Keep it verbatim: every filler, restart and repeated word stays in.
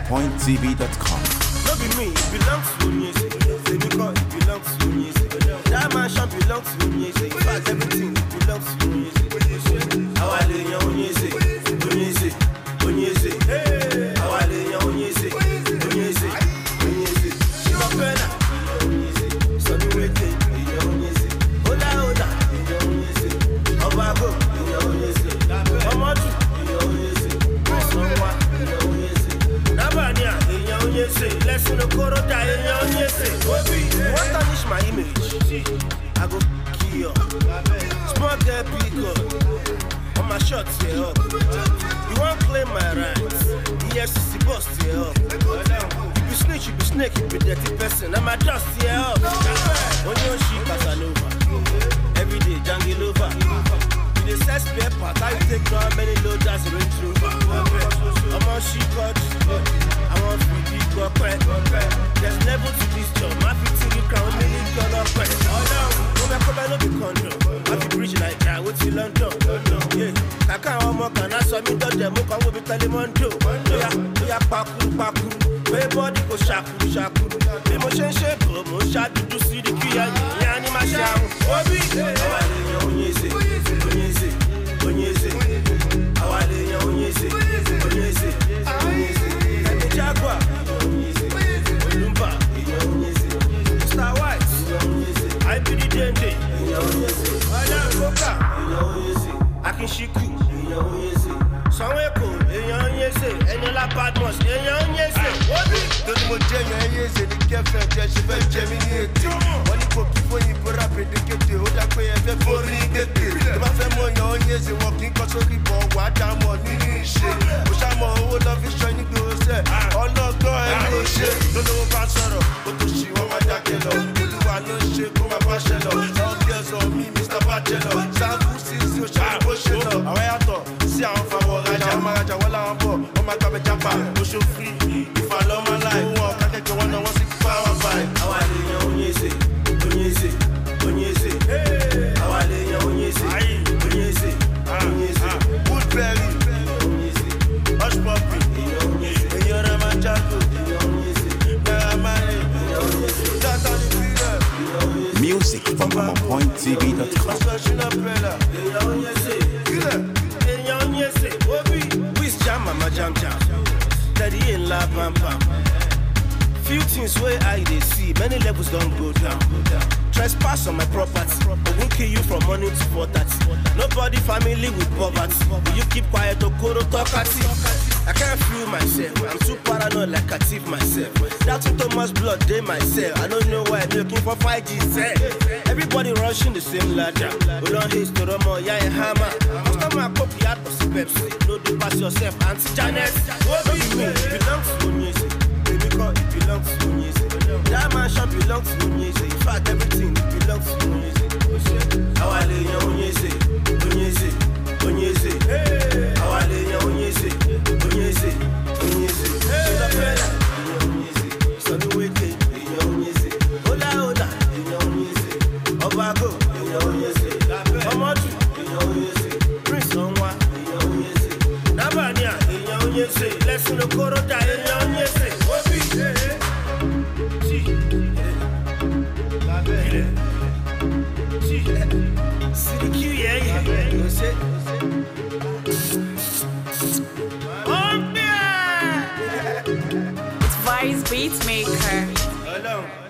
point t v dot com. No be me, it belongs to music. Say because it belongs to music. That mansion belongs to music. In fact, everything belongs to music. How I lay your music, music, music. How I lay your music, music, music. She's a fella, music. Sunny waiting, your music. Hola, hola, your music. Obago, your music. Omoju, your music. Someone, your music. Nabania, your music. Lesson of Koroda, your music. Obi, you want to tarnish my image? I go kill you. Small girl, big up. On my shots, yeah, up. You won't claim my rights. E F C C bust, yeah, up. You be snitch, you be snake, you be dirty person. I'm a dust, yeah, up. On your sheep, Casanova. Every day, jungle over. You dey set spare part, how you take down many loaders in Range Rover. I'm on she cut. I want free big up. There's level to this job. My fifteen crown, million dollar price. Oh no, no me come no be condom. I be preach like that, what's in London? Yeah, Kaka omo kan na so mi do dem mo kan wo bi Telemondo. Oya, oya pakuru pakuru. Wey body go shakuru shakuru. Bí mo ṣe ń ṣe bò mo ṣá dúdú sí di kí ya yìí ya ni ma ṣe àwọn. Obi, àwa lè yan Onyese, Onyese, Onyese. Àwa lè yan Onyese, Onyese, Onyese. Ẹni Jaguar, Onyese, Olumba, Onyese. Mister White, Onyese. I be the dende, Onyese. Ọ̀dà Koka, Onyese. Akinshiku, Onyese. Sanwó-Èkó, Onyese. Eniola Badmus, Onyese. Obi. Torí mo jẹ́ yan Onyese ní kẹfẹ́ jẹ́ ṣe fẹ́ jẹ mí ní ètè. Wọ́n ní kò kí fóyìn bóra pédékété, ó dá pé ẹ fẹ́ forí kété. Tó bá fẹ́ mọ yan Onyese, wọn kì í kọ́ sórí bọ̀ wá dá mọ̀ nínú ìṣe. Mo ṣàmọ̀ owó lọ fi ṣọ ní gbòòsẹ̀, ọlọ́gbọ́n ẹ ló ṣe. Lólówó bá sọ̀rọ̀, ó tó ṣì wọ́n máa dákẹ́ lọ. Olúwa ló ń ṣe kó máa bá ṣẹ lọ. All girls on me, Mister Bachelor. Sáàbù sí sí òṣèlú bó ṣe lọ. Àwọn yàtọ̀ sí àwọn fàwọ̀ rajà. Àwọn máa rajà wọ́n láwọn bọ̀, wọ́n máa gbàgbé jápa. Oṣù free, ìfàlọ́ máa láì. Owó ọ̀kadẹ́jọ wọn náà wọ́n sì power buy. Àwa lè yan Onyese, Onyese, Onyese. Àwa lè yan Onyese, Onyese, Onyese. Woodberry, Onyese, Hush Puppy, Onyese, èyàn rẹ̀ máa jágò. Onyese, Naira Marley, Onyese, Tata ní bílẹ̀. Music from my point t v dot com. Ọ̀ṣọ́ṣínà Bella, Onyese. kílẹ̀. Èèyàn Onyese, Obi. Wiz jam mama jam jam. Steady in la bam bam. Few things where I they see, many levels don't go down. Trespass on my property, I won't kill you from morning to four thirty. Nobody family with poverty. Will you keep quiet or koro talkati? I can't feel myself, I'm too paranoid like I thief myself. That's too much blood they myself. I don't know why I'm looking for five G set. Everybody rushing the same ladder. We don't hate to Romo, yeah, and hammer. Most of my copy out of Pepsi. No do pass yourself, Auntie Janet. What do you mean? It belongs to music. Because it belongs to Onyese. That mansion belongs to Onyese. In fact, everything belongs to Onyese. How I lay your Onyese, Onyese, Onyese. How I lay your Onyese, Onyese, Onyese. She's a fella, Onyese. Sunny waiting, Onyese. Hola, hola, Onyese. Obago, Onyese. Omoju, Onyese. Prince Onwa, Onyese. Nabania, Onyese. Lesson of Koroda, Onyese. It's Vice Beatmaker. Hello.